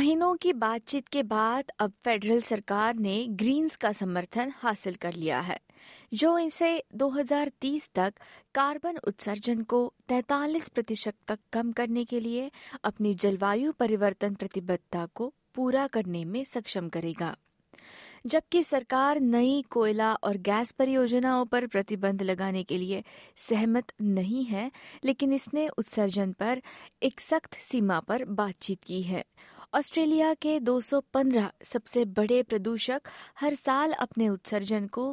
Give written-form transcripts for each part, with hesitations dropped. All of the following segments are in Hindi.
महीनों की बातचीत के बाद अब फेडरल सरकार ने ग्रीन्स का समर्थन हासिल कर लिया है, जो इसे 2030 तक कार्बन उत्सर्जन को 43% तक कम करने के लिए अपनी जलवायु परिवर्तन प्रतिबद्धता को पूरा करने में सक्षम करेगा। जबकि सरकार नई कोयला और गैस परियोजनाओं पर प्रतिबंध लगाने के लिए सहमत नहीं है, लेकिन इसने उत्सर्जन पर एक सख्त सीमा पर बातचीत की है। ऑस्ट्रेलिया के 215 सबसे बड़े प्रदूषक हर साल अपने उत्सर्जन को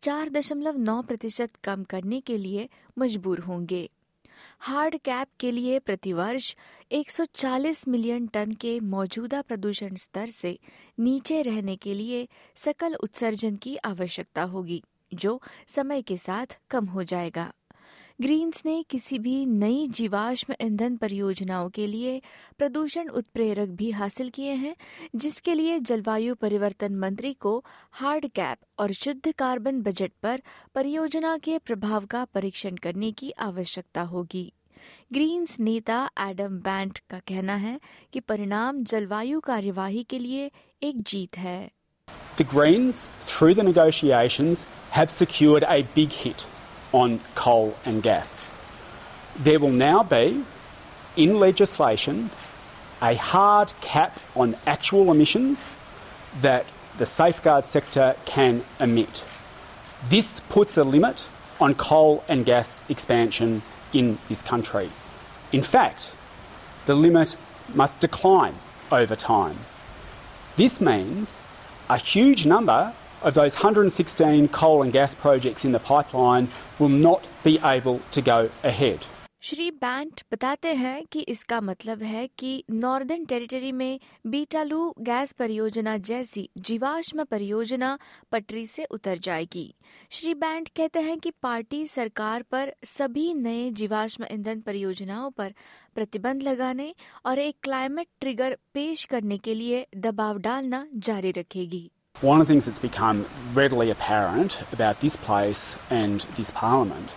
4.9% कम करने के लिए मजबूर होंगे। हार्ड कैप के लिए प्रतिवर्ष 140 मिलियन टन के मौजूदा प्रदूषण स्तर से नीचे रहने के लिए सकल उत्सर्जन की आवश्यकता होगी, जो समय के साथ कम हो जाएगा। ग्रीन्स ने किसी भी नई जीवाश्म ईंधन परियोजनाओं के लिए प्रदूषण उत्प्रेरक भी हासिल किए हैं, जिसके लिए जलवायु परिवर्तन मंत्री को हार्ड कैप और शुद्ध कार्बन बजट पर परियोजना के प्रभाव का परीक्षण करने की आवश्यकता होगी। ग्रीन्स नेता एडम बैंट का कहना है कि परिणाम जलवायु कार्यवाही के लिए एक जीत है। The Greens, through the negotiations, have secured a big hit on coal and gas. There will now be, in legislation, a hard cap on actual emissions that the safeguard sector can emit. This puts a limit on coal and gas expansion in this country. In fact, the limit must decline over time. This means a huge number of those 116 coal and gas projects in the pipeline will not be able to go ahead. Shri बैंट बताते हैं कि इसका मतलब है कि नॉर्दर्न टेरिटरी में बीटालू गैस परियोजना जैसी जीवाश्म परियोजना पटरी से उतर जाएगी। श्री बैंट कहते हैं कि पार्टी सरकार पर सभी नए जीवाश्म ईंधन परियोजनाओं पर प्रतिबंध लगाने और एक क्लाइमेट ट्रिगर पेश करने के लिए दबाव डालना जारी रखेगी। One of the things that's become readily apparent about this place and this parliament,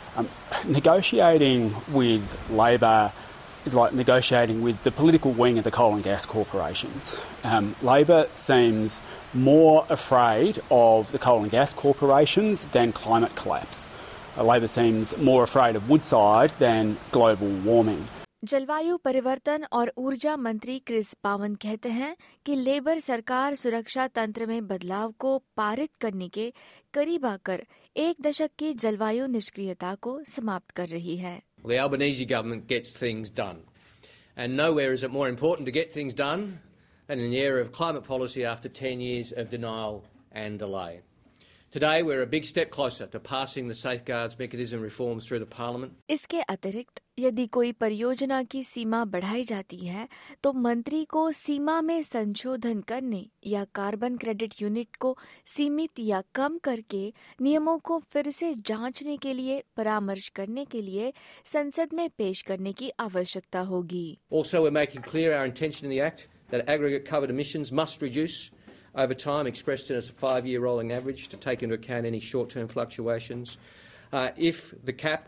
negotiating with Labor is like negotiating with the political wing of the coal and gas corporations. Labor seems more afraid of the coal and gas corporations than climate collapse. Labor seems more afraid of Woodside than global warming. जलवायु परिवर्तन और ऊर्जा मंत्री क्रिस पावन कहते हैं कि लेबर सरकार सुरक्षा तंत्र में बदलाव को पारित करने के करीब आकर एक दशक की जलवायु निष्क्रियता को समाप्त कर रही है। The Albanese government gets things done, and nowhere is it more important to get things done than in the area of climate policy after 10 years of denial and delay. Today we're a big step closer to passing the safeguards mechanism reforms through the parliament. इसके अतिरिक्त यदि कोई परियोजना की सीमा बढ़ाई जाती है तो मंत्री को सीमा में संशोधन करने या कार्बन क्रेडिट यूनिट को सीमित या कम करके नियमों को फिर से जांचने के लिए परामर्श करने के लिए संसद में पेश करने की आवश्यकता होगी। Also, we're making clear our intention in the Act that aggregate covered emissions must reduce over time, expressed as a 5-year rolling average to take into account any short-term fluctuations. If the cap,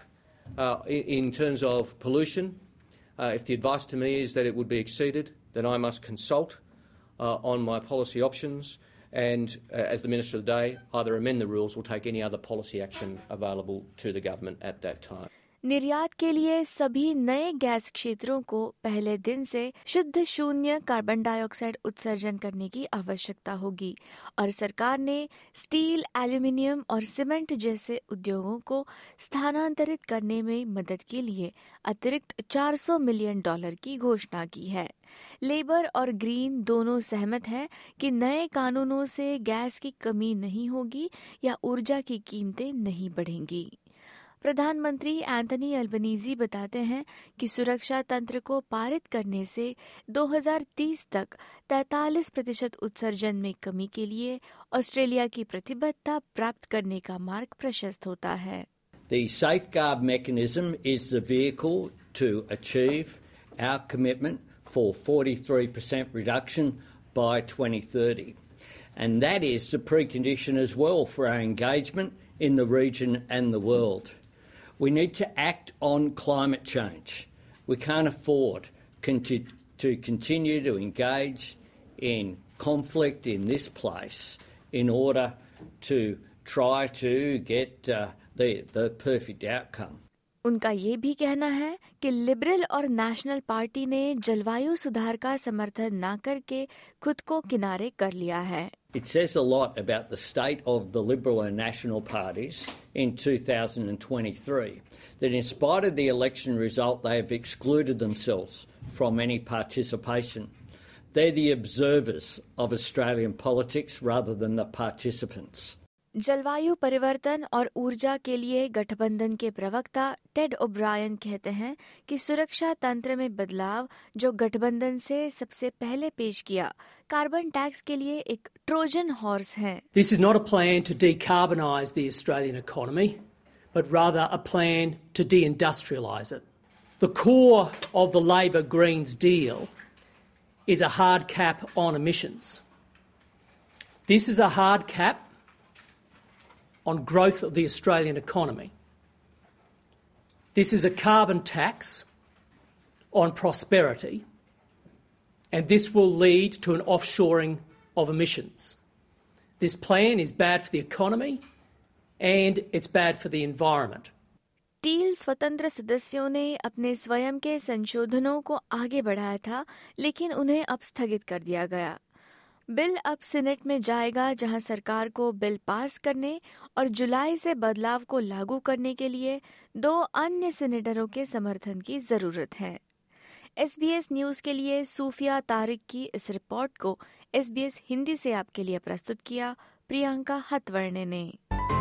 in terms of pollution, if the advice to me is that it would be exceeded, then I must consult on my policy options and, as the Minister of the Day, either amend the rules or take any other policy action available to the government at that time. निर्यात के लिए सभी नए गैस क्षेत्रों को पहले दिन से शुद्ध शून्य कार्बन डाइऑक्साइड उत्सर्जन करने की आवश्यकता होगी और सरकार ने स्टील, एल्यूमीनियम और सीमेंट जैसे उद्योगों को स्थानांतरित करने में मदद के लिए अतिरिक्त $400 मिलियन की घोषणा की है। लेबर और ग्रीन दोनों सहमत हैं कि नए कानूनों से गैस की कमी नहीं होगी या ऊर्जा की कीमतें नहीं बढ़ेंगी। प्रधानमंत्री एंथनी अल्बनीजी बताते हैं कि सुरक्षा तंत्र को पारित करने से 2030 तक 43% उत्सर्जन में कमी के लिए ऑस्ट्रेलिया की प्रतिबद्धता प्राप्त करने का मार्ग प्रशस्त होता है। The safeguard mechanism is the vehicle to achieve our commitment for 43% reduction by 2030. And that is the precondition as well for our engagement in the region and the world. We need to act on climate change. We can't afford to continue to engage in conflict in this place in order to try to get the perfect outcome. उनका ये भी कहना है कि लिबरल और नेशनल पार्टी ने जलवायु सुधार का समर्थन न करके खुद को किनारे कर लिया है. It says a lot about the state of the Liberal and National parties in 2023 that in spite of the election result they have excluded themselves from any participation. They're the observers of Australian politics rather than the participants. जलवायु परिवर्तन और ऊर्जा के लिए गठबंधन के प्रवक्ता टेड ओब्रायन कहते हैं कि सुरक्षा तंत्र में बदलाव जो गठबंधन से सबसे पहले पेश किया कार्बन टैक्स के लिए एक ट्रोजन हॉर्स है. This is not a plan to decarbonise the Australian economy, but rather a plan to deindustrialise it. The core of the Labor Greens deal is a hard cap on emissions. This is a hard cap on growth of the Australian economy. This is a carbon tax on prosperity, and this will lead to an offshoring of emissions. This plan is bad for the economy and it's bad for the environment. Teal स्वतंत्र सदस्यों ने अपने स्वयं के संशोधनों को आगे बढ़ाया था, लेकिन उन्हें अब स्थगित कर दिया गया. बिल अब सीनेट में जाएगा, जहां सरकार को बिल पास करने और जुलाई से बदलाव को लागू करने के लिए 2 अन्य सीनेटरों के समर्थन की जरूरत है. SBS न्यूज के लिए सूफिया तारिक की इस रिपोर्ट को SBS हिंदी से आपके लिए प्रस्तुत किया प्रियंका हतवर्णे ने.